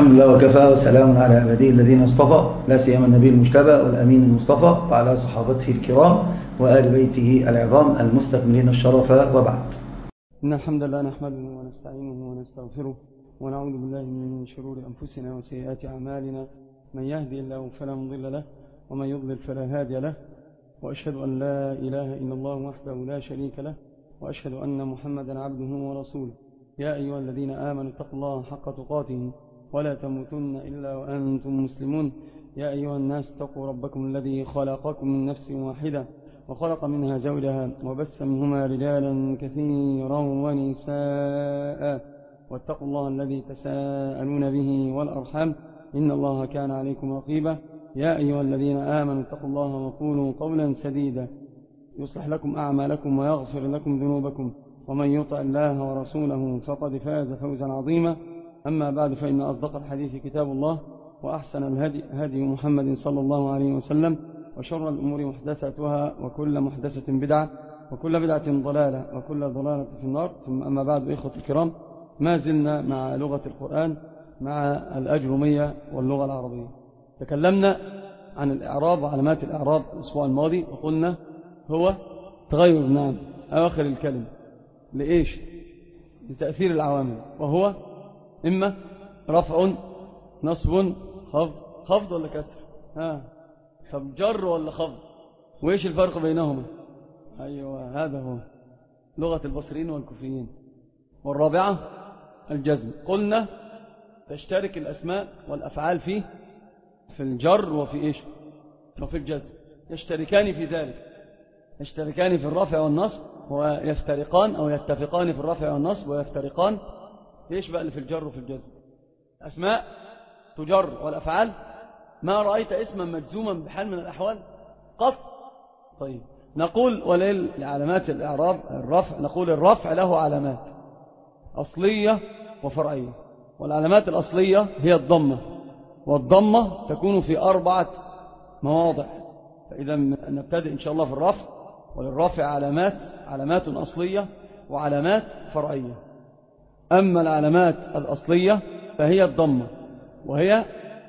الحمد لله وكفى وسلام على عباده الذين اصطفى لا سيما النبي المجتبى والأمين المصطفى وعلى صحابته الكرام وآل بيته العظام المستكملين الشرف وبعد. إن الحمد لله نحمده ونستعينه ونستغفره ونعوذ بالله من شرور أنفسنا وسيئات أعمالنا، من يهدي الله فلا مضل له ومن يضلل فلا هادي له، وأشهد أن لا إله إلا الله وحده لا شريك له، وأشهد أن محمدا عبده ورسوله. يا أيها الذين آمنوا اتقوا الله حق تقاته ولا تموتن إلا وأنتم مسلمون. يا أيها الناس اتقوا ربكم الذي خلقكم من نفس واحدة وخلق منها زوجها وبث منهما رجالا كثيرا ونساء، واتقوا الله الذي تساءلون به والأرحام إن الله كان عليكم رقيبا. يا أيها الذين آمنوا اتقوا الله وقولوا قولا سديدا يصلح لكم أعمالكم ويغفر لكم ذنوبكم، ومن يطع الله ورسوله فقد فاز فوزا عظيما. أما بعد، فإن أصدق الحديث كتاب الله، وأحسن الهدي هدي محمد صلى الله عليه وسلم، وشر الأمور محدثاتها وكل محدثة بدعة وكل بدعة ضلالة وكل ضلالة في النار. ثم أما بعد، إخوة الكرام، ما زلنا مع لغة القرآن مع الأجرمية واللغة العربية. تكلمنا عن الإعراب وعلامات الإعراب الأسبوع الماضي، وقلنا هو تغير أواخر الكلمة لإيش؟ لتأثير العوامل، وهو إما رفع نصب خفض ولا كسر؟ طب جر ولا خفض؟ وإيش الفرق بينهما؟ أيوة، هذا هو لغة البصريين والكوفيين. والرابعة الجزم. قلنا تشترك الأسماء والأفعال فيه في الجر وفي إيش؟ وفي الجزم، يشتركان في ذلك، يشتركان في الرفع والنصب، ويفترقان أو يتفقان في الرفع والنصب ويفترقان إيش بقى اللي في الجر وفي الجزم؟ أسماء تجر، والأفعال ما رأيت اسما مجزوما بحال من الأحوال قط. طيب، نقول ولعلامات الإعراب الرفع، نقول الرفع له علامات أصلية وفرعية. والعلامات الأصلية هي الضمة، والضمة تكون في 4 مواضع. فإذا نبتدئ إن شاء الله في الرفع. وللرفع علامات أصلية وعلامات فرعية. أما العلامات الأصلية فهي الضمة، وهي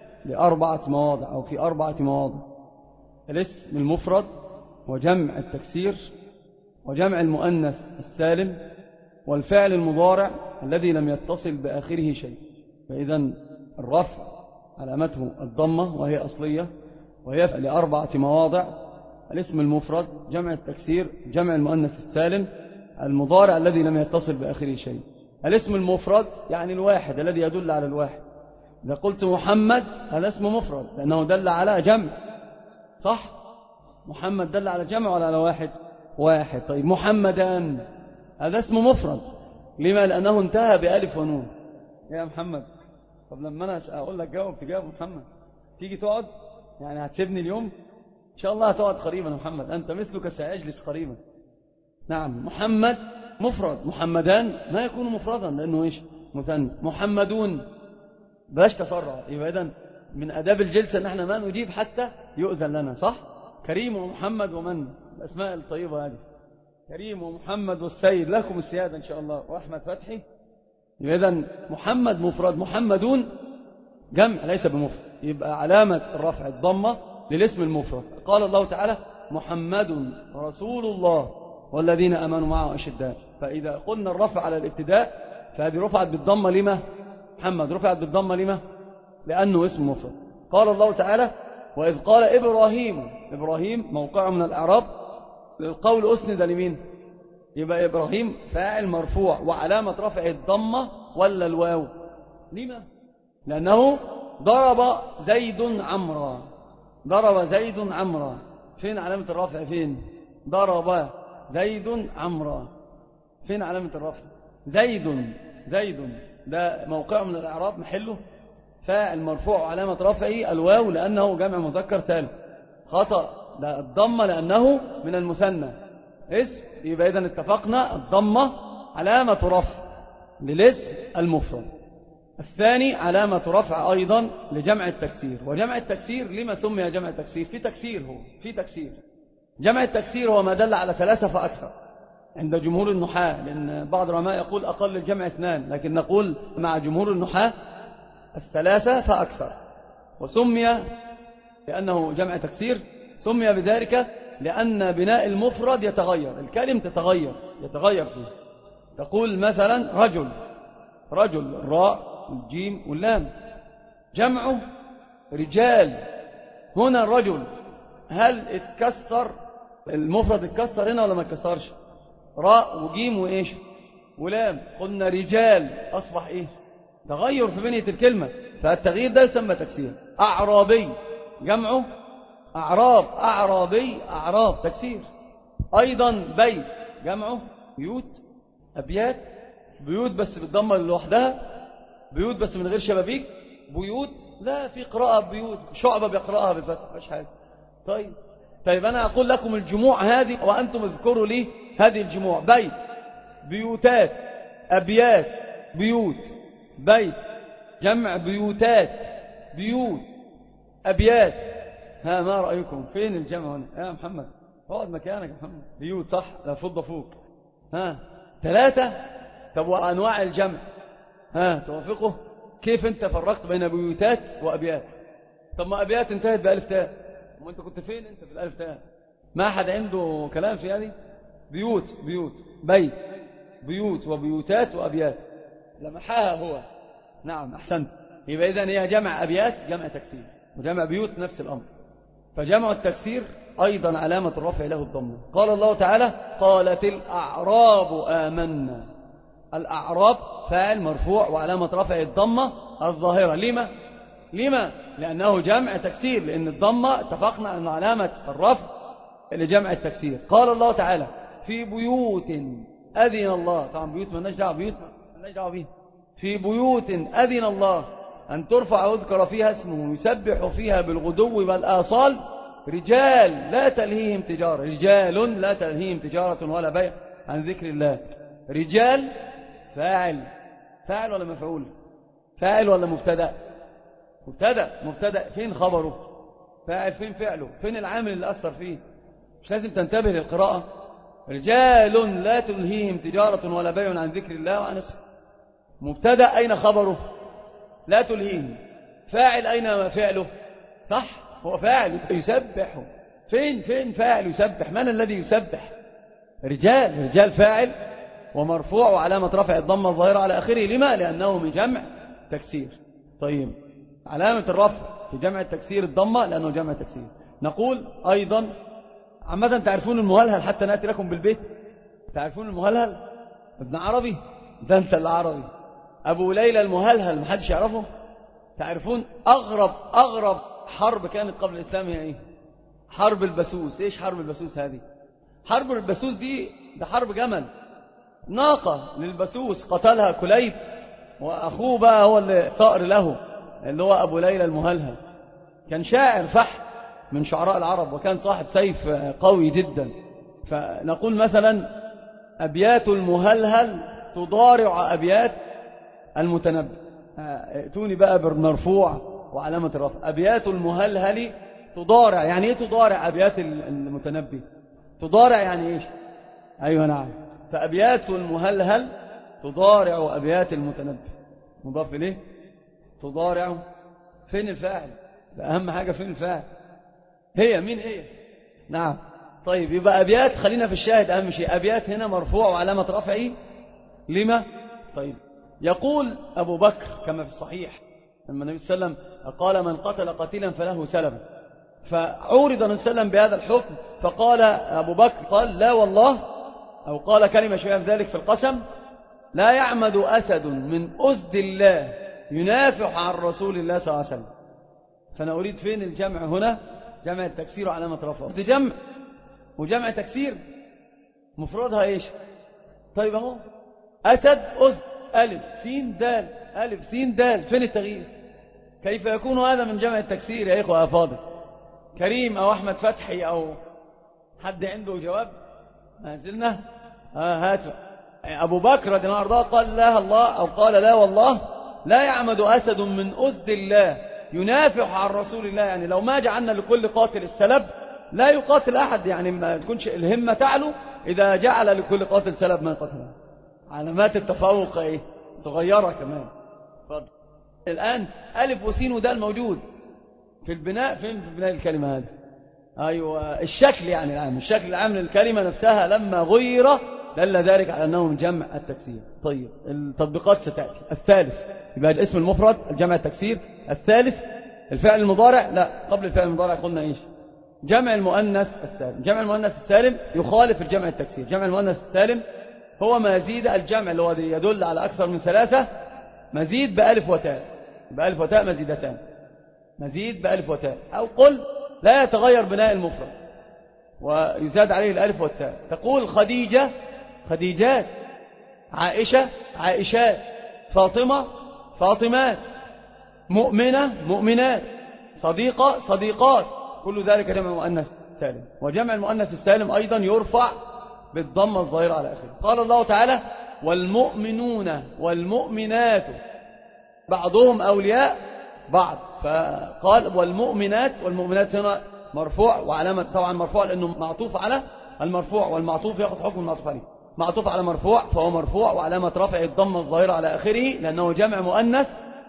ل4 مواضع أو في 4 مواضع: الاسم المفرد، وجمع التكسير، وجمع المؤنث السالم، والفعل المضارع الذي لم يتصل بآخره شيء. فإذا الرفع علامته الضمة وهي أصلية، وهي ل4 مواضع: الاسم المفرد، جمع التكسير، جمع المؤنث السالم، المضارع الذي لم يتصل بآخره شيء. الاسم المفرد يعني الواحد الذي يدل على الواحد. إذا قلت محمد هذا اسم مفرد لأنه دل على جمع، صح؟ محمد دل على جمع ولا على واحد. طيب، محمدان هذا اسم مفرد. لما؟ لأنه انتهى بألف ونون. يا محمد، طب لما أنا أقول لك جاوب تجاوب محمد، تيجي تقعد؟ يعني هتسيبني اليوم؟ إن شاء الله هتقعد قريبا. محمد أنت مثلك سيجلس قريبا. نعم، محمد مفرد. محمدان ما يكون مفردا لأنه إيش؟ مثنى. محمدون بلاش تسرع. يبقى إذن من أداب الجلسة أن احنا ما نجيب حتى يؤذن لنا، صح؟ كريم ومحمد ومن الأسماء الطيبة هذه، كريم ومحمد والسيد لكم السيادة إن شاء الله، وأحمد فتحي. يبقى إذن محمد مفرد، محمدون جمع ليس بمفرد. يبقى علامة الرفع الضمة للاسم المفرد. قال الله تعالى: محمد رسول الله والذين آمنوا معه أشداء. فإذا قلنا الرفع على الابتداء فهذه رفعت بالضمة. لما؟ محمد رفعت بالضمة لما؟ لأنه اسم مفرد. قال الله تعالى: وإذ قال إبراهيم موقع من الإعراب للقول أسند لمين؟ يبقى إبراهيم فاعل مرفوع، وعلامة رفع الضمة ولا الواو؟ لما؟ لأنه ضرب زيد عمرا. فين علامة الرفع؟ فين؟ ضرب زيد عمرا. فين علامة الرفع؟ زيد ده موقع من الإعراب محله فاعل مرفوع، علامة رفعه الواو لأنه جمع مذكر سالم. خطأ، ده الضمة لأنه من المثنى اسم. يبقى إذن اتفقنا الضمة علامة رفع للاسم المفرد. الثاني علامة رفع أيضا لجمع التكسير. وجمع التكسير لما سمي جمع التكسير؟ في تكسير. جمع التكسير هو ما دل على 3 فأكثر عند جمهور النحاة، لأن بعض العلماء يقول أقل الجمع 2، لكن نقول مع جمهور النحاة الثلاثة فأكثر. وسمي لأنه جمع تكسير، سمي بذلك لأن بناء المفرد يتغير، الكلمة يتغير فيه. تقول مثلا رجل، الراء والجيم واللام، جمعه رجال. هنا الرجل هل اتكسر المفرد، اتكسر هنا ولا ما اتكسرش؟ راء وجيم وإيش ولام، قلنا رجال، أصبح إيه؟ تغير في بنية الكلمة، فالتغيير ده يسمى تكسير. أعرابي جمعه أعراب، أعراب تكسير. أيضا بيت جمعه بيوت، أبيات، بيوت بس بالضمة لوحدها، بيوت بس من غير شبابيك، بيوت لا في قراءة بيوت، شعبة بيقرأها بفتح مش حاجة. طيب أنا أقول لكم الجموع هذه وأنتم اذكروا لي هذه الجموع: بيت، بيوتات، أبيات، بيوت. بيت جمع بيوتات، بيوت، أبيات. ها ما رأيكم؟ فين الجمع هنا يا محمد؟ اقعد مكانك يا محمد. بيوت صح، لا فضة فوق. ها 3. طب وأنواع الجمع توافقه؟ كيف انت فرقت بين بيوتات وأبيات؟ طب ما أبيات انتهت بألف تاء، وما انت كنت فين انت بالألف تاء؟ ما أحد عنده كلام في هذه؟ بيوت بيت، بيوت وبيوتات وأبيات، لمحاها هو. نعم أحسنت. يبقى إذن هي جمع أبيات جمع تكسير، وجمع بيوت نفس الأمر. فجمع التكسير أيضا علامة الرفع له الضمة. قال الله تعالى: قالت الأعراب آمنا. الأعراب فاعل مرفوع وعلامة رفع الضمة الظاهرة. لما؟ لأنه جمع تكسير، لأن الضمة اتفقنا أنه علامة الرفع لجمع التكسير. قال الله تعالى: في بيوت أذن الله. طبعا بيوت ما لناش دعوة بيه. في بيوت أذن الله أن ترفع ويذكر فيها اسمه يسبح فيها بالغدو والآصال رجال لا تلهيهم تجارة ولا بيع عن ذكر الله. رجال فاعل ولا مفعول؟ فاعل ولا مبتدأ؟ مبتدأ. فين خبره؟ فاعل. فين فعله؟ فين العامل اللي أثر فيه؟ مش لازم تنتبه للقراءة. رجال لا تلهيهم تجارة ولا بيع عن ذكر الله وعن اسمه. مبتدأ، أين خبره؟ لا تلهيهم. فاعل، أين فعله؟ صح، هو فاعل يسبح. فين فاعل يسبح؟ من الذي يسبح؟ رجال فاعل ومرفوع وعلامة رفع الضمة الظاهرة على آخره. لما؟ لأنه من جمع تكسير. طيب علامة الرفع في جمع التكسير الضمة لأنه جمع تكسير. نقول أيضا عامة تعرفون المهلهل حتى نأتي لكم بالبيت. تعرفون المهلهل؟ ابن عربي ده أنت العربي. أبو ليلى المهلهل محدش يعرفه؟ تعرفون أغرب حرب كانت قبل الإسلام هي إيه؟ حرب البسوس. إيش حرب البسوس هذه؟ حرب البسوس دي ده حرب جمل، ناقة للبسوس قتلها كليب، وأخوه بقى هو اللي ثأر له، اللي هو أبو ليلى المهلهل. كان شاعر فح من شعراء العرب، وكان صاحب سيف قوي جدا. فنقول مثلا: أبيات المهلهل تضارع أبيات المتنبي. ائتوني بقى بالمرفوع وعلامة الرفع. أبيات المهلهل تضارع. يعني إيه تضارع أبيات المتنبي؟ تضارع يعني إيش؟ أيوة نعم. فأبيات المهلهل تضارع أبيات المتنبي. مضاف إليه تضارع. فين الفاعل؟ أهم حاجة فين الفاعل؟ مين هي؟ نعم. طيب يبقى أبيات، خلينا في الشاهد أهم شيء. أبيات هنا مرفوع وعلامة رفعه. لما؟ طيب يقول أبو بكر كما في الصحيح لما النبي صلى الله عليه وسلم قال: من قتل قتيلا فله سلب. فعورض النبي صلى الله عليه وسلم بهذا الحكم، فقال أبو بكر قال: لا والله، أو قال كلمة شوية في ذلك في القسم: لا يعمد أسد من أسد الله ينافح عن رسول الله صلى الله عليه وسلم. فأنا أريد فين الجمع هنا؟ جمع التكسير وعلامة رفعه. جمع وجمع تكسير مفردها إيش؟ طيب اهو أسد أسد، ألف سين دال، ألف سين دال. فين التغيير؟ كيف يكون هذا من جمع التكسير يا إخوة أفاضل؟ كريم أو أحمد فتحي أو حد عنده جواب؟ ما زلنا هاتوا. أبو بكر رضي الله عنه قال: لا الله، أو قال: لا والله، لا يعمد أسد من أسد الله ينافح عن رسول الله. يعني لو ما جعلنا لكل قاتل السلب لا يقاتل أحد، يعني ما تكونش الهمة تعلو إذا جعل لكل قاتل سلب ما قتله. علامات التفوق إيه؟ صغيرة كمان. فضل. الآن ألف وسين ودال موجود في البناء. فين في بناء الكلمة هذه؟ أيوة الشكل يعني العام، الشكل العام للكلمة نفسها لما غير دل ذلك على أنه من جمع التكسير. طيب التطبيقات ستأتي. الثالث يبقى الاسم المفرد الجمع التكسير. الثالث الفعل المضارع. لا، قبل الفعل المضارع قلنا إيش؟ جمع المؤنث السالم. جمع المؤنث السالم يخالف الجمع التكسير. جمع المؤنث السالم هو ما زيد الجمع اللي هو يدل على أكثر من ثلاثة مزيد بألف وتاء. بألف وتاء مزيدتان، مزيد بألف وتاء. أو قل لا يتغير بناء المفرد ويزاد عليه الألف والتاء. تقول خديجة خديجات، عائشة عائشات، فاطمة فاطمات، مؤمنة مؤمنات، صديقة صديقات. كل ذلك جمع مؤنث سالم. وجمع المؤنث السالم أيضا يرفع بالضمة الظاهرة على آخره. قال الله تعالى والمؤمنون والمؤمنات بعضهم أولياء بعض. فقال والمؤمنات، والمؤمنات هنا مرفوع وعلامة طبعا مرفوع لأنه معطوف على المرفوع، والمعطوف يأخذ حكم المعطوف عليه. معطوف على مرفوع فهو مرفوع وعلامة رفع الضمة الظاهرة على آخره لأنه جمع مؤنث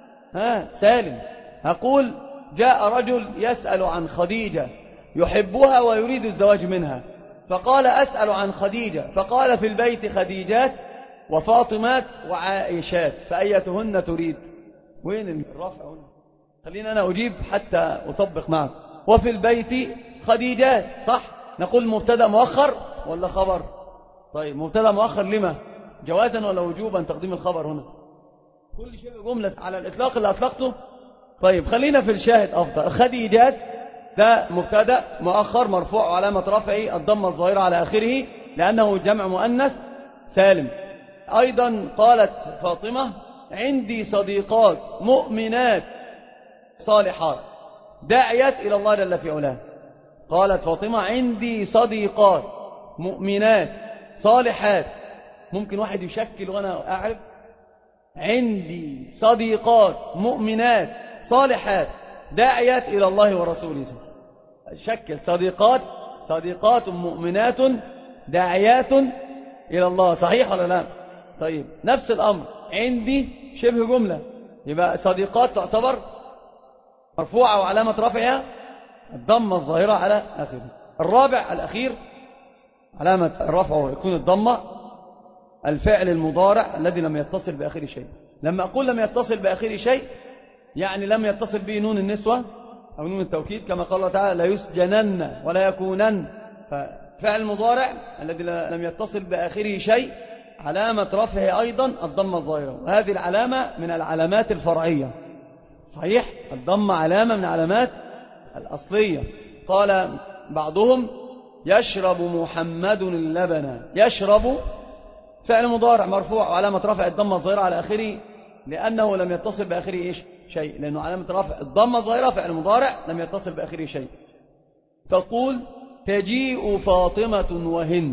سالم. أقول جاء رجل يسأل عن خديجة يحبها ويريد الزواج منها، فقال أسأل عن خديجة، فقال في البيت خديجات وفاطمات وعائشات، فأيتهن تريد؟ وين الرفع هنا؟ خلينا أنا أجيب حتى أطبق معك. وفي البيت خديجات صح، نقول مبتدأ مؤخر ولا خبر؟ طيب مبتدأ مؤخر لما؟ جوازا ولا وجوبا تقديم الخبر هنا؟ كل شيء جملة على الإطلاق اللي أطلقته. طيب خلينا في الشاهد أفضل. خديجات ده مبتدأ مؤخر مرفوع وعلامة رفعه الضمة الظاهرة على آخره لأنه جمع مؤنث سالم. أيضا قالت فاطمة عندي صديقات مؤمنات صالحات داعيات إلى الله جل في علاه. قالت فاطمة عندي صديقات مؤمنات صالحات. ممكن واحد يشكل وأنا أعرف عندي صديقات مؤمنات صالحات داعيات إلى الله ورسوله. شكل صديقات، صديقات مؤمنات داعيات إلى الله، صحيح ولا لا؟ طيب نفس الأمر عندي شبه جملة، يبقى صديقات تعتبر مرفوعة وعلامة رفعها الضمة الظاهرة على آخره. الرابع الأخير علامة الرفع يكون الضمة الفعل المضارع الذي لم يتصل بآخر شيء. لما أقول لم يتصل بآخر شيء يعني لم يتصل به نون النسوة أو نون التوكيد كما قال الله تعالى لا يسجنن ولا يكونن. ففعل المضارع الذي لم يتصل بآخره شيء علامة رفعه أيضا الضمة الظاهرة، وهذه العلامة من العلامات الفرعية. صحيح الضمة علامة من علامات الأصلية. قال بعضهم يشرب محمد اللبن. يشرب فعل مضارع مرفوع وعلامة رفع الضمة الظاهرة على آخره لأنه لم يتصل بآخره إيش؟ شيء، لأنه علامة رفع الضمة الظاهرة فعل مضارع لم يتصل بآخره شيء. تقول تجيء فاطمة وهند.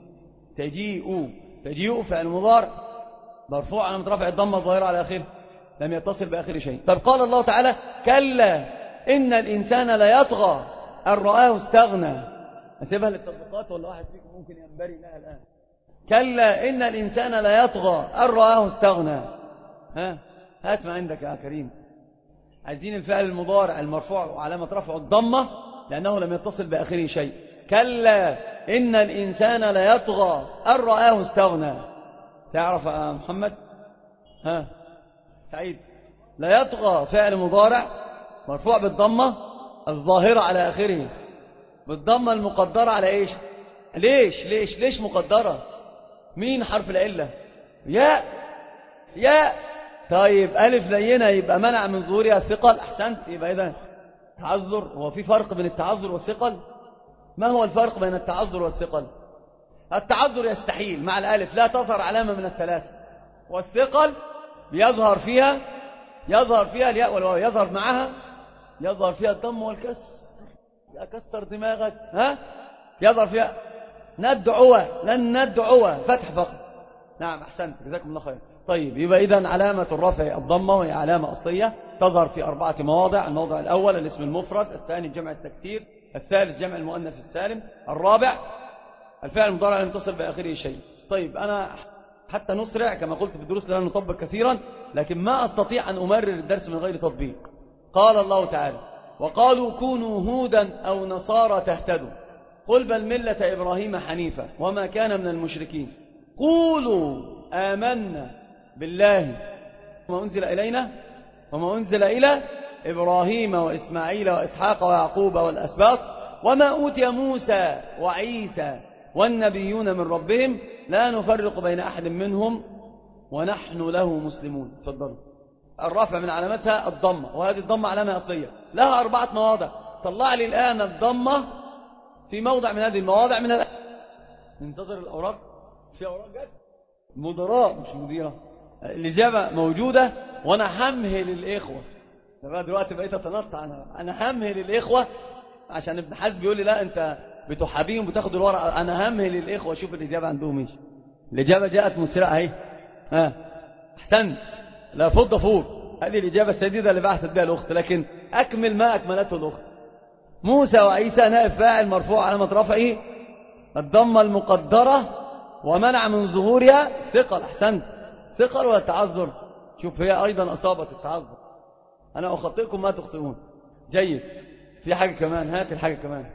تجيء فعل مضارع مرفوع علامة رفع الضمة الظاهرة على آخره لم يتصل بآخر شيء. طب قال الله تعالى كلا إن الإنسان لا يطغى أن رآه استغنى. أسيبها للتطبيقات ولا واحد فيكم ممكن ينبري لها الآن؟ كلا إن الإنسان لا يطغى أن رآه استغنى. هات ما عندك يا كريم. عايزين الفعل المضارع المرفوع وعلامة رفعه الضمة لأنه لم يتصل بآخره شيء. كلا إن الإنسان لا يطغى أن رآه استغنى. تعرف يا محمد؟ سعيد. لا يطغى فعل مضارع مرفوع بالضمة الظاهرة على آخره بالضمة المقدرة على إيش؟ ليش مقدرة؟ مين حرف العلة؟ ياء. طيب ألف لينة يبقى منع من ظهورها الثقل. أحسنت. يبقى إذا تعذر. هو في فرق بين التعذر والثقل؟ ما هو الفرق بين التعذر والثقل؟ التعذر يستحيل مع الألف لا تظهر علامة من الثلاثة، والثقل يظهر فيها الياء والواو، يظهر فيها الضم والكسر. أكسر دماغك. يظهر فيها لن ندعو فتح فقط. نعم أحسنت جزاكم الله خير. طيب يبقى إذن علامة الرفع الضمة وهي علامة أصلية تظهر في 4 مواضع. الموضع الأول الاسم المفرد، الثاني جمع التكسير، الثالث جمع المؤنث السالم، الرابع الفعل المضارع لم يتصل بآخره شيء. طيب أنا حتى نسرع كما قلت في الدروس لا نطبق كثيرا، لكن ما أستطيع أن أمرر الدرس من غير تطبيق. قال الله تعالى: وقالوا كونوا هودا أو نصارى تهتدوا قل بل ملة إبراهيم حنيفا وما كان من المشركين قولوا آمنا بالله وما أنزل إلينا وما أنزل إلى إبراهيم وإسماعيل وإسحاق ويعقوب والأسباط وما أوتي موسى وعيسى والنبيون من ربهم لا نفرق بين أحد منهم ونحن له مسلمون. تفضلوا. الرفع من علامتها الضمة، وهذه الضمة علامة أصلية لها 4 مواضع. طلع لي الآن الضمة في موضع من هذه المواضع من ننتظر الأوراق. في أوراق جد مدراء مش مديرة. الإجابة موجودة وأنا همهل الإخوة. دلوقتي بقيت أتنطع أنا همهل الإخوة عشان ابن حزم بيقول لي لا أنت بتحابيهم بتاخد الورقة. أنا همهل الإخوة شوف الإجابة عندهم إيش. الإجابة جاءت مسرعة أهي. أحسنت. لا فض فوق. هذه الإجابة السديدة اللي بعثت بها الأخت، لكن أكمل ما أكملته الأخت. موسى وعيسى نائب فاعل مرفوع علامة رفعه الضمة المقدرة ومنع من ظهورها ثقل. أحسنت. ثقل ولا تعذر؟ شوف هي أيضا أصابت التعذر. أنا أخطئكم ما تخطئون. جيد. في حاجة كمان. هات الحاجة كمان.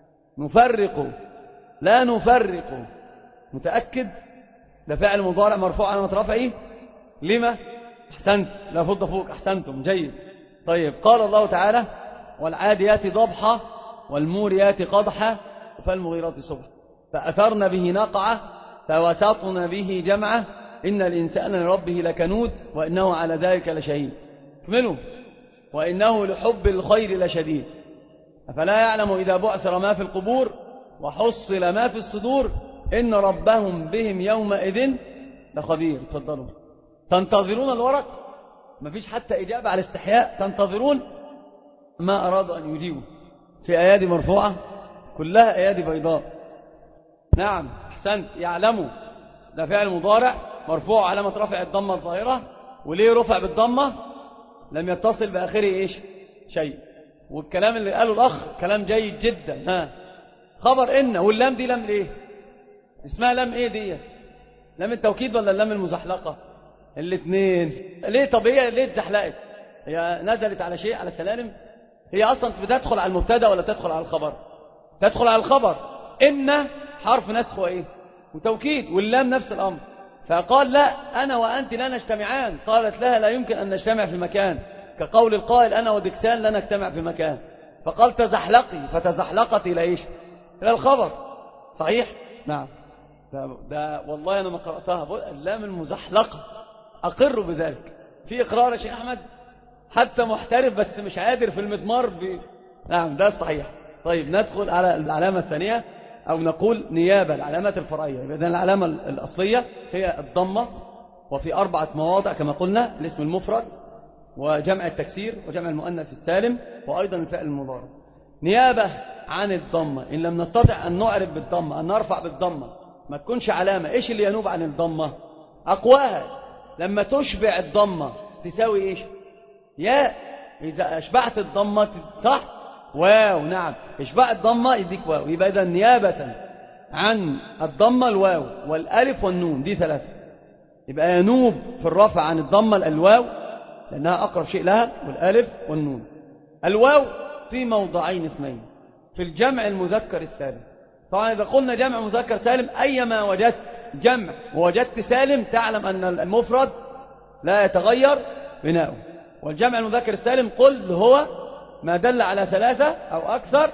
نفرق لا نفرق. متأكد؟ ده فعل مضارع مرفوع علامة رفعه لما؟ أحسنت. لا فض فوق. أحسنتم. جيد. طيب قال الله تعالى: والعاديات ضبحا والموريات قدحا فالمغيرات صبحا فأثرن به نقعة فوسطن به جمعة إن الإنسان لربه لكنود وإنه على ذلك لشهيد. اكملوا. وإنه لحب الخير لشديد أفلا يعلم إذا بعثر ما في القبور وحصل ما في الصدور إن ربهم بهم يومئذ لخبير. تفضلوا. تنتظرون الورق؟ مفيش حتى إجابة على استحياء. تنتظرون ما أرادوا أن يجيبوا. في أيادي مرفوعة كلها أيادي بيضاء. نعم. أحسنت. يعلموا ده فعل مضارع مرفوع علامة رفع الضمة الظاهرة. وليه رفع بالضمة؟ لم يتصل بآخره إيش؟ شيء. والكلام اللي قاله الأخ كلام جيد جدا. خبر إن واللام دي لام إيه؟ اسمها لام إيه دي؟ لام التوكيد ولا اللام المزحلقة؟ الاثنين. ليه؟ طب هي ليه اتزحلقت؟ هي نزلت على شيء على سلالم؟ هي أصلا بتدخل على المبتدا ولا تدخل على الخبر؟ تدخل على الخبر. إن حرف نسخ وإيه؟ وتوكيد. واللام نفس الأمر. فقال لا أنا وأنت لا نجتمعان. قالت لها لا يمكن أن نجتمع في مكان كقول القائل أنا ودكسان لا نجتمع في مكان. فقال تزحلقي فتزحلقت إلى إيش؟ إلى الخبر. صحيح؟ نعم. ده والله أنا ما قرأتها. اللام المزحلقة أقر بذلك. في إقرار يا شيخ أحمد حتى محترف بس مش قادر في المضمار نعم ده صحيح. طيب ندخل على العلامة الثانية أو نقول نيابة العلامات الفرعية. إذن العلامة الأصلية هي الضمة وفي 4 مواضع كما قلنا: الاسم المفرد وجمع التكسير وجمع المؤنث السالم وأيضا الفعل المضارع. نيابة عن الضمة إن لم نستطع أن نعرف بالضمة أن نرفع بالضمة ما تكونش علامة. إيش اللي ينوب عن الضمة؟ أقواها لما تشبع الضمة تساوي إيش؟ ياء. إذا أشبعت الضمة صح؟ واو. نعم. إشباع الضمة يديك واو. يبقى إذا نيابة عن الضمة الواو والألف والنون. دي 3. يبقى ينوب في الرفع عن الضمة الواو لأنها أقرب شيء لها والألف والنون. الواو في موضعين اثنين في الجمع المذكر السالم. طبعا إذا قلنا جمع مذكر سالم أيما وجدت جمع ووجدت سالم تعلم أن المفرد لا يتغير بناؤه. والجمع المذكر السالم قل هو ما دل على 3 أو أكثر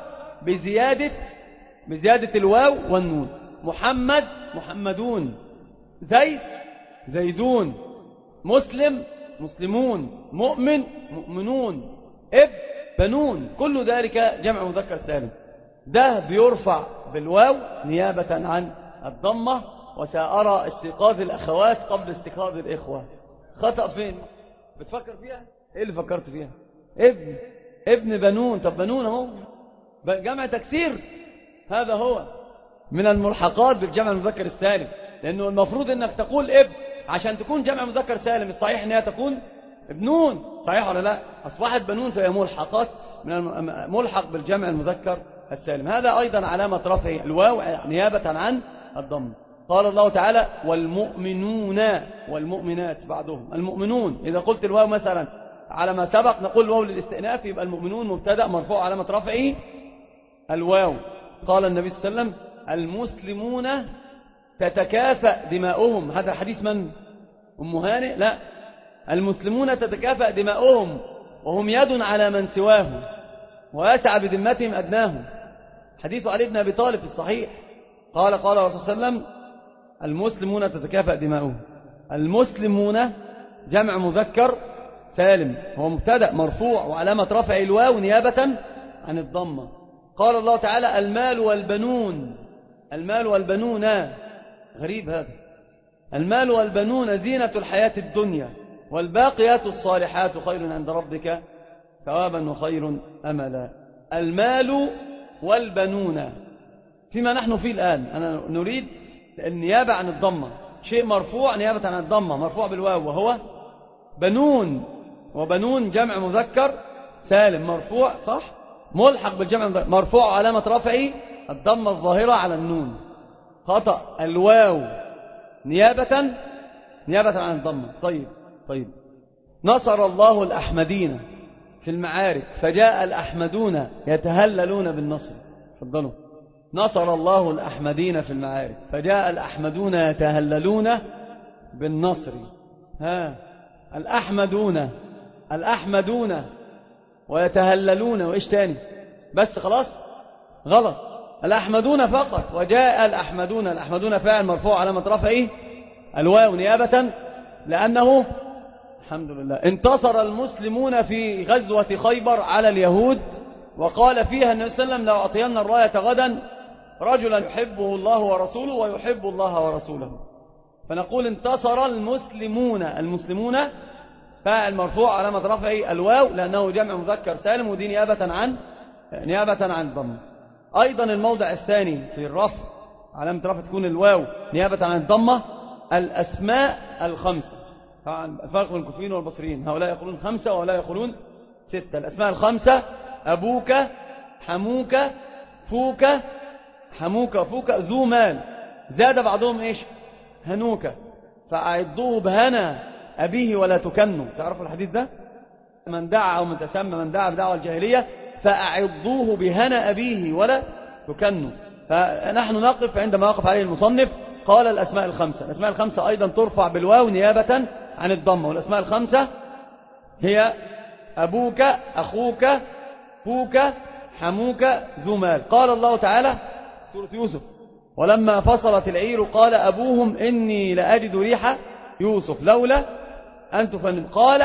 بزيادة الواو والنون. محمد محمدون، زيد زيدون، مسلم مسلمون، مؤمن مؤمنون، ابن بنون. كل ذلك جمع مذكر سالم. ده بيرفع بالواو نيابة عن الضمة. وسأرى استيقاظ الأخوات قبل استيقاظ الإخوة. خطأ فين؟ بتفكر فيها؟ إيه اللي فكرت فيها؟ ابن بنون. طب بنون اهو جمع تكسير. هذا هو من الملحقات بالجمع المذكر السالم. لأنه المفروض أنك تقول ابن عشان تكون جمع مذكر سالم. الصحيح أنها تكون ابنون. صحيح ولا لا؟ أصبحت بنون فهي ملحقات من ملحق بالجمع المذكر السالم. هذا أيضا علامة رفع الواو نيابة عن الضم. قال الله تعالى والمؤمنون والمؤمنات بعضهم. المؤمنون إذا قلت الواو مثلا على ما سبق نقول الواو للاستئناف، يبقى المؤمنون مبتدأ مرفوع علامة رفعه الواو. قال النبي صلى الله عليه وسلم المسلمون تتكافأ دماؤهم. هذا حديث من؟ أم هانئ؟ لا، المسلمون تتكافأ دماؤهم وهم يد على من سواهم ويسعى بذمتهم أدناهم. حديث علي بن أبي طالب في الصحيح قال الرسول صلى الله عليه وسلم المسلمون تتكافأ دماؤهم. المسلمون جمع مذكر سالم، هو مبتدأ مرفوع وعلامة رفع الواو نيابة عن الضمة. قال الله تعالى المال والبنون. المال والبنون، غريب هذا، المال والبنون زينة الحياة الدنيا والباقيات الصالحات خير عند ربك ثوابا وخير أملا. المال والبنون فيما نحن فيه الآن، أنا نريد النيابة عن الضمة، شيء مرفوع نيابة عن الضمة مرفوع بالواو وهو بنون، وبنون جمع مذكر سالم مرفوع صح، ملحق بالجمع مرفوع علامة رفعه الضمة الظاهرة على النون. خطأ، الواو نيابة عن الضمة. طيب نصر الله الأحمدين في المعارك فجاء الأحمدون يتهللون بالنصر. تفضلوا. نصر الله الأحمدين في المعارك فجاء الأحمدون يتهللون بالنصر. الأحمدون ويتهللون وإيش تاني؟ بس خلاص غلط، الأحمدون فقط. وجاء الأحمدون فاعل مرفوع علامة رفعه الواو نيابة لأنه الحمد لله انتصر المسلمون في غزوة خيبر على اليهود، وقال فيها النبي صلى الله عليه وسلم لو أعطينا الراية غدا رجلا يحبه الله ورسوله ويحب الله ورسوله. فنقول انتصر المسلمون فاعل مرفوع علامة رفعه الواو لأنه جمع مذكر سالم، ودي نيابة عن الضم. أيضا الموضع الثاني في الرفع علامة رفع تكون الواو نيابة عن الضمة. الأسماء الخمسة، طبعا الفرق بين الكوفيين والبصريين، هؤلاء يقولون 5 وهؤلاء يقولون 6. الأسماء الخمسة أبوك حموك فوك ذو مال، زاد بعضهم إيش؟ هنوك، فأعضوه بهنا أبيه ولا تكنوا. تعرفوا الحديث ده؟ من دعا أو من تسمى من دعا بدعوى الجاهلية فأعضوه بهنا أبيه ولا تكنوا. فنحن نقف عندما وقف عليه المصنف قال الأسماء الخمسة. الأسماء الخمسة أيضا ترفع بالواو نيابة عن الضمة، والأسماء الخمسة هي أبوك أخوك فوك حموك ذو مال. قال الله تعالى سورة يوسف ولما فصلت العير قال أبوهم إني لأجد ريح يوسف لولا أن تفندون. قال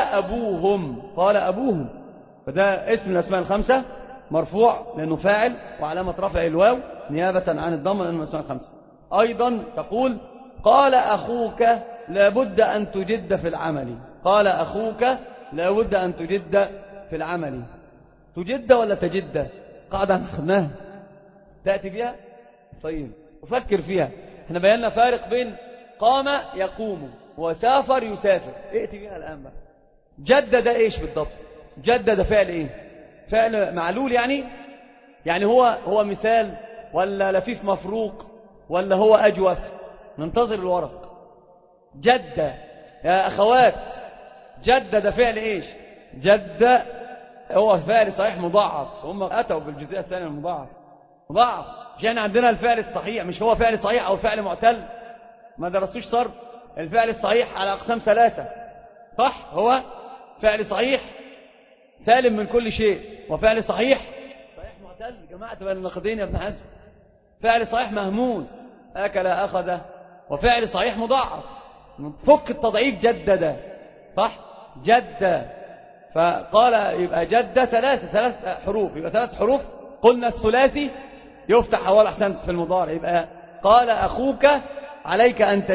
أبوهم، فده اسم الأسماء الخمسة مرفوع لأنه فاعل وعلامة رفع الواو نيابة عن الضمة لأنه الأسماء الخمسة. أيضا تقول قال أخوك لابد أن تجد في العمل. قال أخوك لابد أن تجد في العمل. تجد ولا تجد؟ قاعدة أخذناها تأتي بها. طيب أفكر فيها. احنا بينا فارق بين قام يقوم وسافر يسافر، ائتي بها الآن بقى. جدد ايش بالضبط؟ جدد فعل ايه؟ فعل معلول يعني هو مثال ولا لفيف مفروق ولا هو أجوف؟ ننتظر الورق. جد يا أخوات، جدد فعل إيش؟ جد هو فعل صحيح مضاعف، هم أتوا بالجزئية الثانية المضاعف مضاعف. جاءنا عندنا الفعل الصحيح، مش هو فعل صحيح أو فعل معتل، ما درستوش صرف. الفعل الصحيح على أقسام 3 صح؟ هو فعل صحيح سالم من كل شيء، وفعل صحيح معتل. جماعة بين النقدين يا ابن حزم. فعل صحيح مهموز أكل أخذ، وفعل صحيح مضاعف. فك التضعيف جدد صح؟ جد. فقال يبقى جد 3 حروف، يبقى 3 حروف. قلنا الثلاثي يفتح حوال أحسنت في المضارع، يبقى قال أخوك عليك أن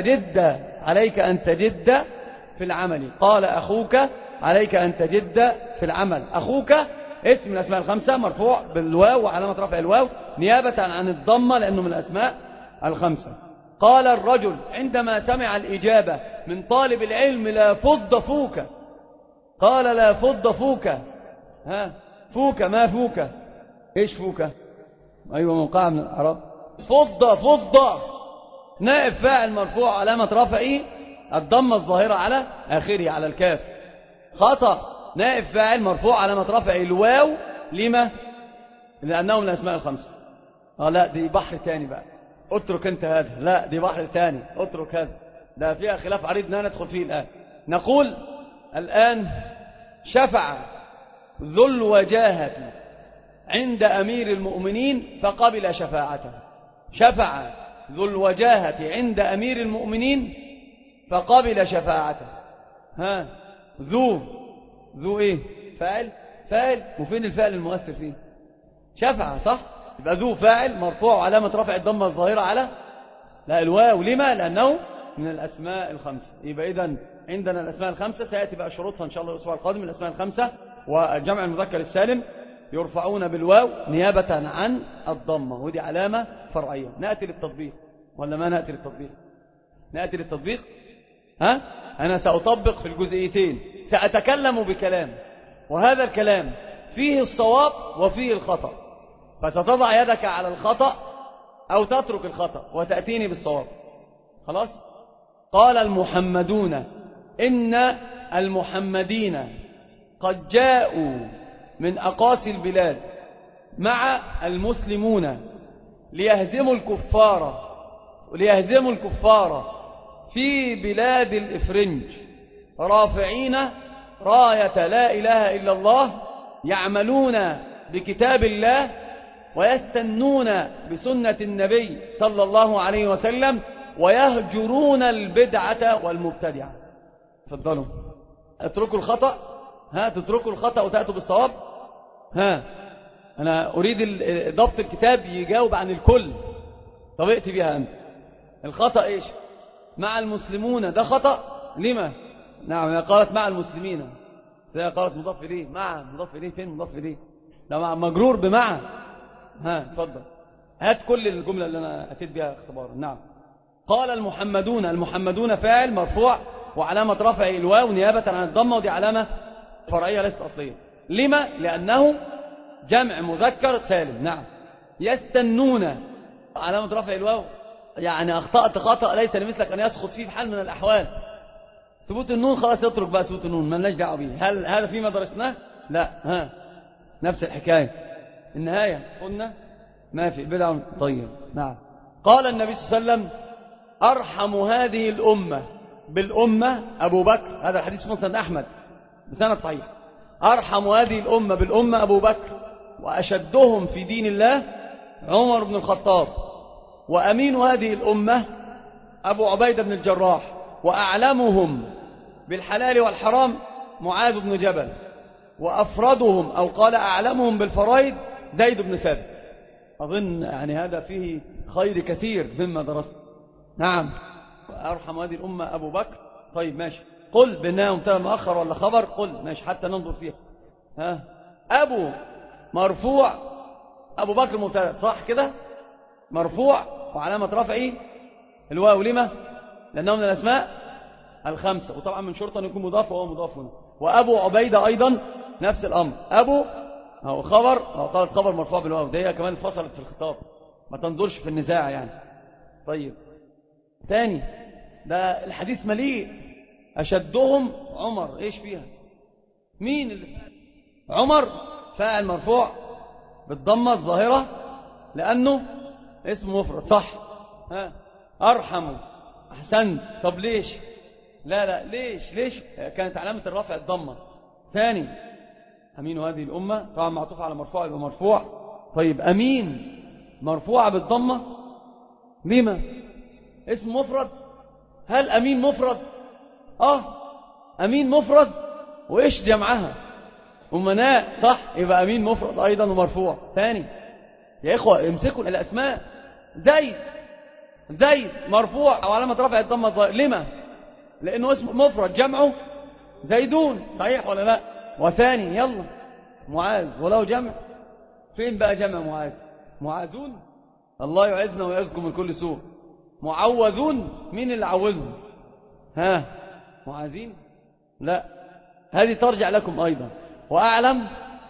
تجد في العمل. قال أخوك عليك أن تجد في العمل. أخوك اسم من الأسماء الخمسة مرفوع بالواو وعلامة رفع الواو نيابة عن الضمة لأنه من الأسماء الخمسة. قال الرجل عندما سمع الإجابة من طالب العلم لا فض فوك. قال لا فض فوك. فوك ما فوك؟ إيش فوك؟ أيوة موقع من الأعراب. فض نائب فاعل مرفوع علامة رفعه الضمة الظاهرة على آخره على الكاف. خطأ. نائب فاعل مرفوع علامة رفعه الواو. لما؟ لأنه من الأسماء الخمسة. لا دي بحر تاني بقى، اترك انت هذا. لا دي بحر تاني، اترك هذا، ده فيها خلاف عريض لا ندخل فيه الآن. نقول الآن شفع ذو الوجاهة عند أمير المؤمنين فقبل شفاعته. شفع ذو الوجاهة عند أمير المؤمنين فقبل شفاعته. ها ذو ايه؟ فاعل وفين الفاعل المؤثر فيه؟ شفع صح؟ يبقى ذو فاعل مرفوع علامة رفع الضمة الظاهرة على لا الواو. لما؟ لأنه من الأسماء الخمسة. يبقى إذن عندنا الأسماء الخمسة سيأتي بقى شروطها إن شاء الله الأسبوع القادم. الأسماء الخمسة والجمع المذكر السالم يرفعون بالواو نيابة عن الضمة، ودي علامة فرعية. نأتي للتطبيق ولا ما نأتي للتطبيق؟ نأتي للتطبيق. ها؟ أنا سأطبق في الجزئيتين، سأتكلم بكلام، وهذا الكلام فيه الصواب وفيه الخطأ، فستضع يدك على الخطأ أو تترك الخطأ وتأتيني بالصواب. خلاص؟ قال المحمدون إن المحمدين قد جاءوا من أقاصي البلاد مع المسلمون ليهزموا الكفار في بلاد الإفرنج رافعين راية لا إله إلا الله، يعملون بكتاب الله ويستنون بسنة النبي صلى الله عليه وسلم ويهجرون البدعة والمبتدعة. تفضلوا اتركوا الخطأ. تتركوا الخطأ وتأتوا بالصواب. أنا أريد ضبط الكتاب يجاوب عن الكل. طب ائتي بها أنت. الخطأ إيش؟ مع المسلمون ده خطأ. لما؟ نعم قالت مع المسلمين، زي قالت مضاف إليه. مع مضاف إليه فين مضاف إليه؟ ده مع مجرور بمع. اتفضل هات كل الجملة اللي أنا أتيت بها اختبارا. نعم. قال المحمدون فاعل مرفوع وعلامة رفعه الواو نيابة عن الضمة، ودي علامة فرعية ليست أصلية. لما؟ لأنه جمع مذكر سالم. نعم. يستنون علامة رفع الواو، يعني أخطأت خطأ ليس لمثلك أن يسقط فيه بحال من الأحوال. ثبوت النون خلاص اترك بقى ثبوت النون، ما لناش دعوه به. هل هذا فيما درسناه؟ لا. نفس الحكاية. النهاية قلنا ما في بدع. طيب. نعم. قال النبي صلى الله عليه وسلم أرحم هذه الأمة بالأمة أبو بكر. هذا الحديث مسند أحمد بسند صحيح. أرحم هذه الأمة بالأمة أبو بكر، وأشدهم في دين الله عمر بن الخطاب، وأمين هذه الأمة أبو عبيدة بن الجراح، وأعلمهم بالحلال والحرام معاذ بن جبل، وأفردهم أو قال أعلمهم بالفرائض زيد بن ثابت. أظن يعني هذا فيه خير كثير مما درست. نعم. أرحم هذه الأمة أبو بكر. طيب ماشي. قل بأنها مبتدا مؤخر ولا خبر؟ قل ماشي حتى ننظر فيها. أبو مرفوع، أبو بكر مبتدا صح كده، مرفوع وعلامة رفعه الواو. لما؟ لأنه من الأسماء الخمسة، وطبعا من شرط أن يكون مضاف وهو مضاف هنا. وأبو عبيدة أيضا نفس الأمر. أبو هو خبر، أو قالت خبر مرفوع بالواو، ده كمان فصلت في الخطاب، ما تنظرش في النزاع يعني. طيب تاني، ده الحديث مليء. أشدهم عمر، إيش فيها؟ مين اللي عمر؟ فاعل مرفوع بالضمة الظاهرة لأنه اسم مفرد صح. أرحم. أحسنت. طب ليش؟ لا ليش كانت علامة الرفع الضمة. ثاني، أمين هذه الأمة طبعا معطوف على مرفوع يبقى مرفوع. طيب أمين مرفوعة بالضمة لما؟ اسم مفرد. هل أمين مفرد؟ أمين مفرد. وإيش جمعها؟ أمناء صح، يبقى أمين مفرد أيضا ومرفوع. ثاني يا إخوة امسكوا الأسماء. زيد مرفوع أو علامة رفع الضمة الظاهرة. لما؟ لأنه اسم مفرد جمعه زيدون، صحيح ولا لا؟ وثاني يلا معاذ ولو جمع. فين بقى جمع معاذ؟ معاذون. الله يعزنا ويعزكم من كل سوء. معوذون، مين اللي عوذهم؟ معاذين؟ لا، هذه ترجع لكم أيضا. وأعلم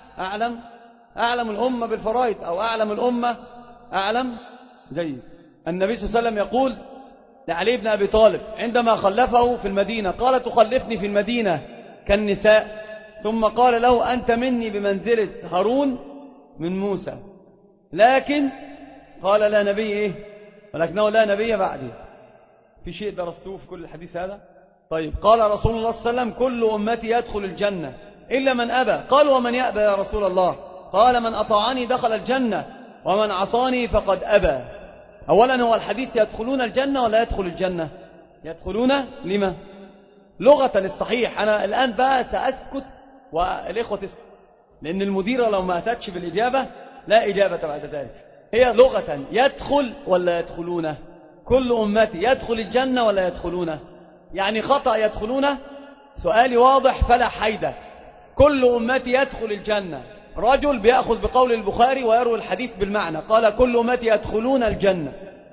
الأمة بالفرائض، أو أعلم الأمة أعلم. جيد. النبي صلى الله عليه وسلم يقول لعلي بن أبي طالب عندما خلفه في المدينة، قال تخلفني في المدينة كالنساء؟ ثم قال له أنت مني بمنزلة هارون من موسى، لكن قال لا نبي ولكنه لا نبي بعدي. في شيء درستوه في كل الحديث هذا؟ طيب. قال رسول الله صلى الله عليه وسلم كل أمتي يدخل الجنة إلا من أبى. قال ومن يأبى يا رسول الله؟ قال من أطاعني دخل الجنة ومن عصاني فقد أبى. أولا هو الحديث يدخلون الجنة ولا يدخل الجنة؟ يدخلون. لما؟ لغة الصحيح. أنا الآن بقى سأسكت والإخوة تسكت، لأن المديرة لو ما أتتش بالإجابة لا إجابة بعد ذلك. هي لغة يدخل ولا يدخلون؟ كل أمتي يدخل الجنة ولا يدخلون؟ يعني خطأ يدخلون. سؤالي واضح فلا حيدة. كل أمتي يدخل الجنة. رجل بيأخذ بقول البخاري ويروي الحديث بالمعنى، قال كل أمتي يدخلون الجنة.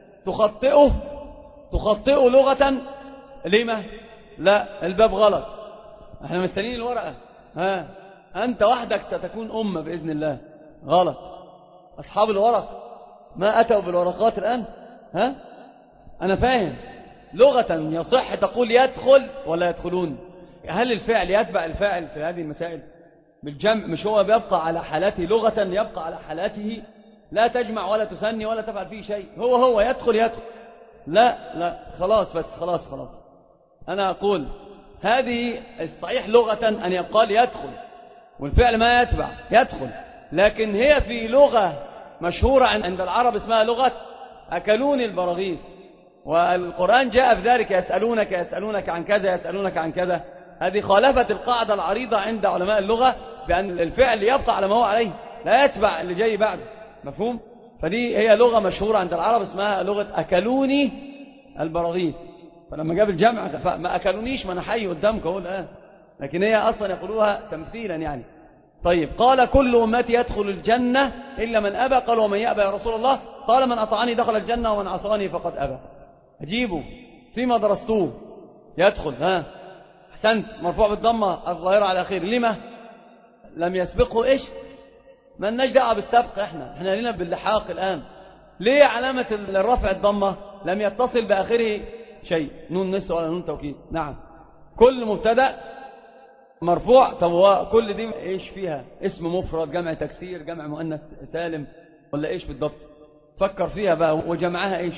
تخطئه لغة. لما؟ لا، الباب غلط. احنا مستنين الورقة. أنت وحدك ستكون أمة بإذن الله. غلط. أصحاب الورق ما أتوا بالورقات الآن. أنا فاهم. لغة يصح تقول يدخل ولا يدخلون. هل الفعل يتبع الفاعل في هذه المسائل بالجمع؟ مش هو بيبقى على حالته لغة، يبقى على حالته، لا تجمع ولا تثني ولا تفعل فيه شيء. هو يدخل. لا خلاص، بس خلاص. أنا أقول هذه الصحيح لغة أن يقال يدخل، والفعل ما يتبع يدخل. لكن هي في لغة مشهورة عند العرب اسمها لغة أكلوني البراغيث، والقرآن جاء في ذلك يسألونك عن كذا، يسألونك عن كذا. هذه خالفت القاعدة العريضة عند علماء اللغة بأن الفعل يبقى على ما هو عليه، لا يتبع اللي جاي بعده. مفهوم؟ فدي هي لغة مشهورة عند العرب اسمها لغة أكلوني البراغيث. فلما جاب الجمع ما أكلونيش، ما أنا حي قدامك أقول لكن هي أصلا يقولوها تمثيلا يعني. طيب. قال كل أمتي يدخل الجنة إلا من أبى. قال ومن يأبى يا رسول الله؟ قال من أطعني دخل الجنة ومن عصاني فقد أبى. أجيبوا فيما درستوه. يدخل. أحسنت. مرفوع بالضمة الظاهرة على آخره. لما؟ لم يسبقه ما لناش دعوة بالسبق. احنا لنا باللحاق الآن. ليه علامة الرفع الضمة؟ لم يتصل بآخره شيء، نون نسوة ولا نون توكيد. نعم. كل مبتدأ مرفوع. طب كل دي فيها؟ اسم مفرد، جمع تكسير، جمع مؤنث سالم، ولا بالضبط؟ فكر فيها بقى. وجمعها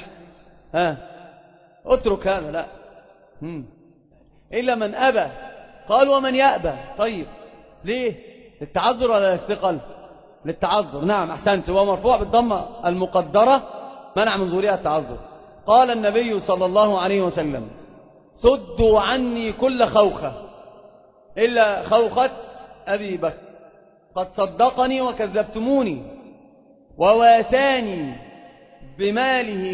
اترك هذا. لا. إلا من أبى. قال ومن يأبى. طيب ليه؟ للتعذر ولا للثقل؟ للتعذر. نعم أحسنت. هو مرفوع بالضمة المقدرة منع من ظهورها التعذر. قال النبي صلى الله عليه وسلم سدوا عني كل خوخة إلا خوخة أبي بكر، قد صدقني وكذبتموني وواساني بماله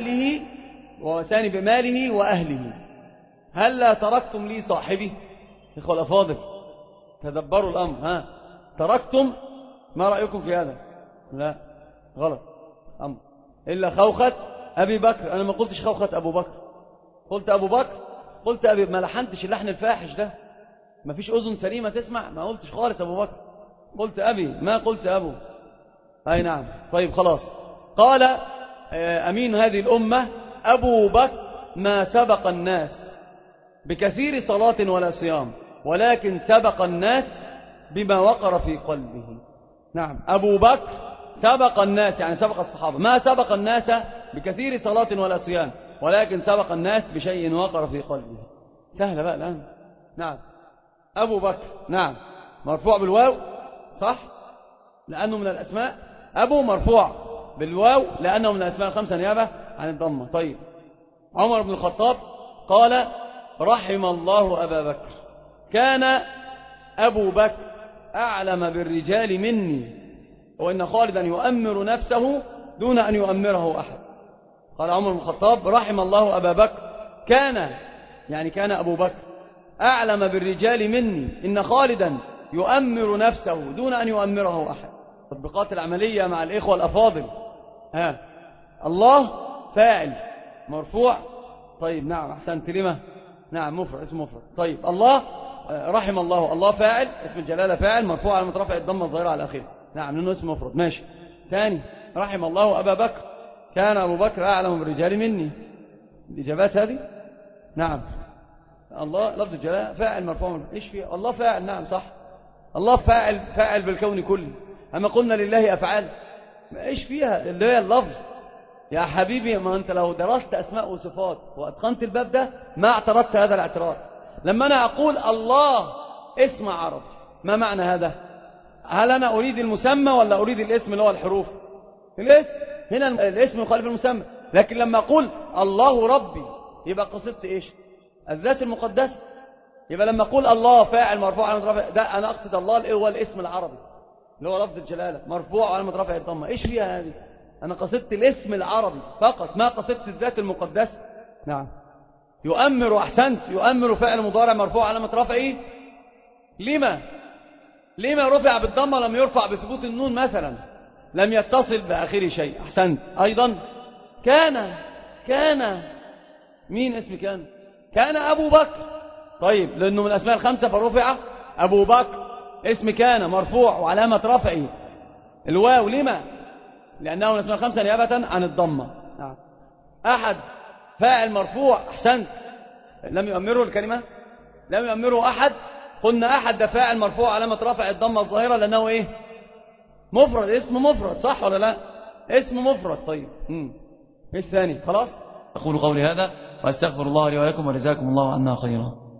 وأهله، هل لا تركتم لي صاحبي؟ إخوة الأفاضل تدبروا الأمر. تركتم. ما رأيكم في هذا؟ لا، غلط. أمر إلا خوخة أبي بكر. أنا ما قلتش خوخة أبو بكر، قلت أبو بكر، قلت أبي. ما لحنتش اللحن الفاحش ده. ما فيش أذن سليمة تسمع. ما قلتش خالص أبو بكر، قلت أبي، ما قلت أبو. أي نعم. طيب خلاص. قال أمين هذه الأمة أبو بكر ما سبق الناس بكثير صلاة ولا صيام، ولكن سبق الناس بما وقر في قلبه. نعم. أبو بكر سبق الناس، يعني سبق الصحابة. ما سبق الناس بكثير صلاة ولا صيام، ولكن سبق الناس بشيء وقر في قلبه. سهلة بقى الآن. نعم. أبو بكر. نعم. مرفوع بالواو، صح، لأنه من الأسماء. أبو مرفوع بالواو لأنه من الأسماء الخمسة نيابة عن الضمة. طيب. عمر بن الخطاب قال رحم الله أبا بكر، كان أبو بكر أعلم بالرجال مني، وإن خالدا يؤمر نفسه دون أن يؤمره أحد. قال عمر بن الخطاب رحم الله أبا بكر، كان أبو بكر أعلم بالرجال مني، إن خالدا يؤمر نفسه دون أن يؤمره أحد. تطبيقات العملية مع الإخوة الأفاضل. الله فاعل مرفوع. طيب نعم أحسنت. لما؟ نعم مفرد، اسم مفرد. طيب. الله رحم الله، الله فاعل، اسم الجلالة فاعل مرفوع على مترفع الضمة الظاهرة على الأخير. نعم لأنه اسم مفرد. ماشي. ثاني. رحم الله أبا بكر، كان أبو بكر أعلم بالرجال مني. الإجابات هذه. نعم. الله لفظ الجلالة فاعل مرفوع. إيش فيها؟ الله فاعل. نعم صح، الله فاعل بالكون كله. أما قلنا لله أفعال، إيش فيها اللي هي اللفظ يا حبيبي؟ ما أنت لو درست أسماء وصفات وأتقنت الباب ده ما اعترضت هذا الاعتراض. لما أنا أقول الله اسم عربي، ما معنى هذا؟ هل أنا أريد المسمى ولا أريد الاسم اللي هو الحروف؟ الاسم. هنا الاسم يخالف المسمى. لكن لما أقول الله ربي يبقى قصدت إيش؟ الذات المقدسة. يبقى لما أقول الله فاعل مرفوع علامة رفعه، ده أنا أقصد الله اللي هو الاسم العربي اللي هو لفظ الجلالة مرفوع علامة رفعه الضمة. إيش فيها هذه؟ أنا قصدت الاسم العربي فقط، ما قصدت الذات المقدسة. نعم. يؤمر، أحسنت، يؤمر فعل مضارع مرفوع علامة رفعه. لما رفع بالضمة لم يرفع بثبوت النون مثلا؟ لم يتصل بآخره شيء. أحسنت. أيضا كان مين اسم كان أبو بكر. طيب لأنه من الأسماء الخمسة فرفع أبو بكر. اسم كان مرفوع وعلامة رفعه الواو. لما؟ لأنه من الأسماء الخمسة نيابة عن الضمة. نعم. أحد فاعل مرفوع. أحسنت. لم يؤمره الكلمة، لم يؤمره أحد. قلنا أحد ده فاعل مرفوع علامة رفع الضمة الظاهرة لأنه إيه؟ مفرد، اسم مفرد، صح ولا لا؟ اسم مفرد. طيب ايش ثاني؟ خلاص. أقول قولي هذا وأستغفر الله لي ولكم وجزاكم الله عنا خيرا.